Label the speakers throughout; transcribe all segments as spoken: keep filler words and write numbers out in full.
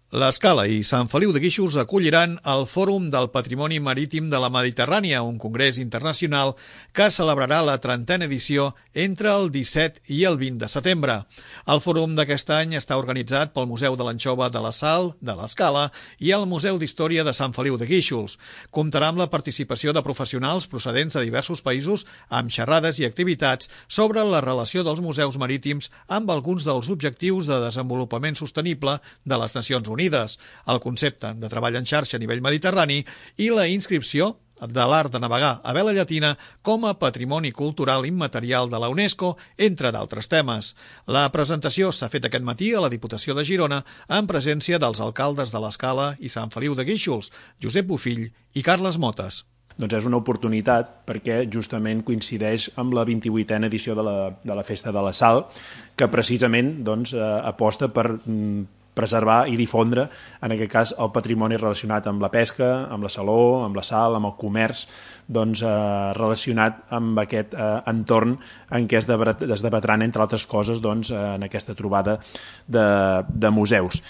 Speaker 1: L'Escala i Sant Feliu de Guíxols acolliran el Fòrum del Patrimoni Marítim de la Mediterrània, un congrés internacional que celebrarà la trentena edició entre el disset i el vint de setembre. El fòrum d'aquest any està organitzat pel Museu de l'Anxova de la Sal, de l'Escala, i el Museu d'Història de Sant Feliu de Guíxols. Comptarà amb la participació de professionals procedents de diversos països amb xerrades i activitats sobre la relació dels museus marítims amb alguns dels objectius de desenvolupament sostenible de les Nacions Unides. Unides, el concepte de treball en xarxa a nivell mediterrani i la inscripció de l'art de navegar a vela llatina com a patrimoni cultural immaterial de la UNESCO, entre d'altres temes. La presentació s'ha fet aquest matí a la Diputació de Girona en presència dels alcaldes de l'Escala i Sant Feliu de Guíxols, Josep Bofill i Carles Motes.
Speaker 2: Doncs és una oportunitat perquè justament coincideix amb la vint-i-vuitena edició de la, de la Festa de la Sal, que precisament doncs, eh, aposta per mm, preservar i difondre, en aquest cas, el patrimoni relacionat amb la pesca, amb la saló, amb la sal, amb el comerç, doncs, eh, relacionat amb aquest eh, entorn en què es debatran, entre altres coses, doncs, eh, en aquesta trobada de, de museus.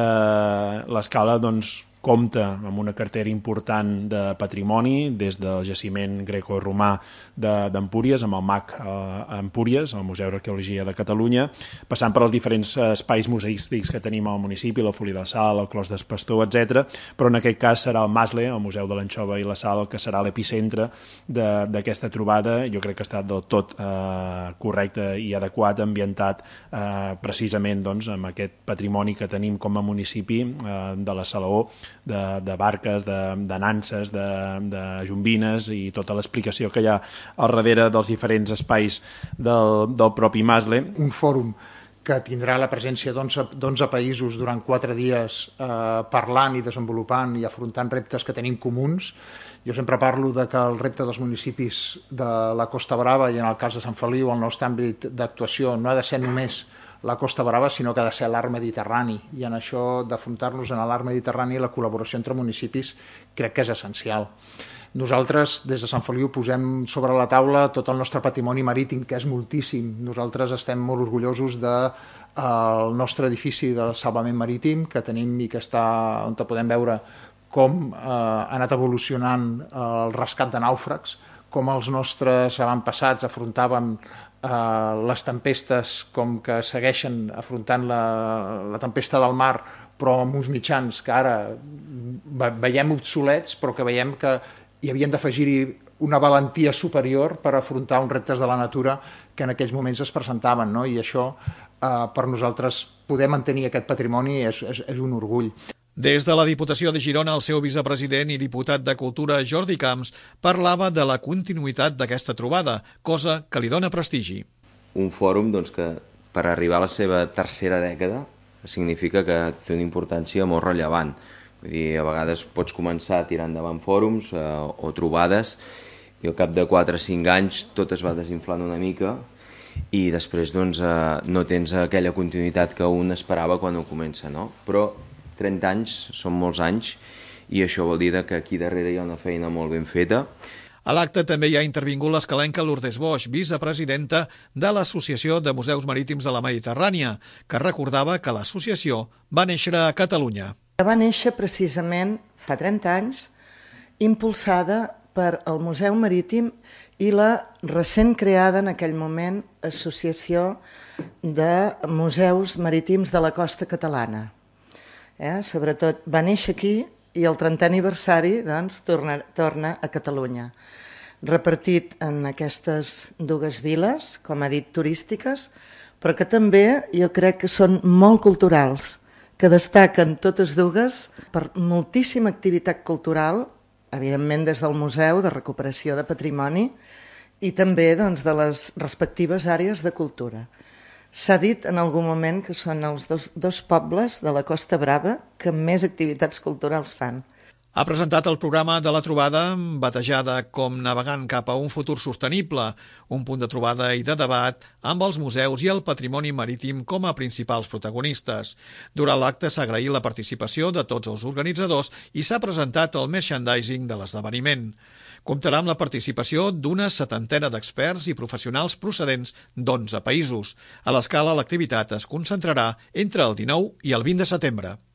Speaker 2: Eh, L'Escala, doncs, compta amb una cartera important de patrimoni, des del jaciment greco-romà d'Empúries, amb el M A C a Empúries, el Museu d'Arqueologia de Catalunya, passant per els diferents espais museístics que tenim al municipi, la Folia de Sal, el Clos del Pastor, etcètera. Però en aquest cas serà el Masle, el Museu de l'Anxova i la Sal, el que serà l'epicentre d'aquesta trobada. Jo crec que ha estat del tot eh, correcte i adequat, ambientat eh, precisament doncs, amb aquest patrimoni que tenim com a municipi eh, de la Salaó, De, de barques, de, de nanses, de, de jombines i tota l'explicació que hi ha al darrere dels diferents espais del, del propi Masle.
Speaker 3: Un fòrum que tindrà la presència d'onze països durant quatre dies eh, parlant i desenvolupant i afrontant reptes que tenim comuns. Jo sempre parlo de que el repte dels municipis de la Costa Brava i en el cas de Sant Feliu, el nostre àmbit d'actuació no ha de ser només la Costa Brava, sinó que ha de ser l'arc mediterrani, i en això d'afrontar-nos en l'arc mediterrani la col·laboració entre municipis crec que és essencial. Nosaltres des de Sant Feliu posem sobre la taula tot el nostre patrimoni marítim, que és moltíssim. Nosaltres estem molt orgullosos del nostre edifici de salvament marítim que tenim i que està on podem veure com eh, ha anat evolucionant el rescat de nàufrags, com els nostres avantpassats afrontàvem Uh, les tempestes, com que segueixen afrontant la, la tempesta del mar, però amb uns mitjans que ara veiem obsolets, però que veiem que hi havien d'afegir-hi una valentia superior per afrontar uns reptes de la natura que en aquells moments es presentaven, no? I això uh, per nosaltres poder mantenir aquest patrimoni és, és, és un orgull.
Speaker 1: Des de la Diputació de Girona, el seu vicepresident i diputat de Cultura, Jordi Camps, parlava de la continuïtat d'aquesta trobada, cosa que li dona prestigi.
Speaker 4: Un fòrum doncs, que per arribar a la seva tercera dècada significa que té una importància molt rellevant. Vull dir, a vegades pots començar a tirar endavant fòrums eh, o trobades i al cap de quatre o cinc anys tot es va desinflant una mica i després doncs, eh, no tens aquella continuïtat que un esperava quan ho comença, no? Però trenta anys són molts anys i això vol dir que aquí darrere hi ha una feina molt ben feta.
Speaker 1: A l'acte també hi ha intervingut l'escalenca Lourdes Boix, vicepresidenta de l'Associació de Museus Marítims de la Mediterrània, que recordava que l'associació va néixer a Catalunya.
Speaker 5: Va néixer precisament fa trenta anys, impulsada per el Museu Marítim i la recent creada en aquell moment Associació de Museus Marítims de la Costa Catalana. Eh? Sobretot va néixer aquí i el trentè aniversari doncs, torna, torna a Catalunya, repartit en aquestes dues viles, com ha dit, turístiques, però que també jo crec que són molt culturals, que destaquen totes dues per moltíssima activitat cultural, evidentment des del Museu de Recuperació de Patrimoni i també doncs, de les respectives àrees de cultura. S'ha dit en algun moment que són els dos, dos pobles de la Costa Brava que més activitats culturals fan.
Speaker 1: Ha presentat el programa de la trobada batejada com Navegant cap a un futur sostenible, un punt de trobada i de debat amb els museus i el patrimoni marítim com a principals protagonistes. Durant l'acte s'ha agraït la participació de tots els organitzadors i s'ha presentat el merchandising de l'esdeveniment. Comptarà amb la participació d'una setantena d'experts i professionals procedents d'onze països. A l'Escala, l'activitat es concentrarà entre el dinou i el vint de setembre.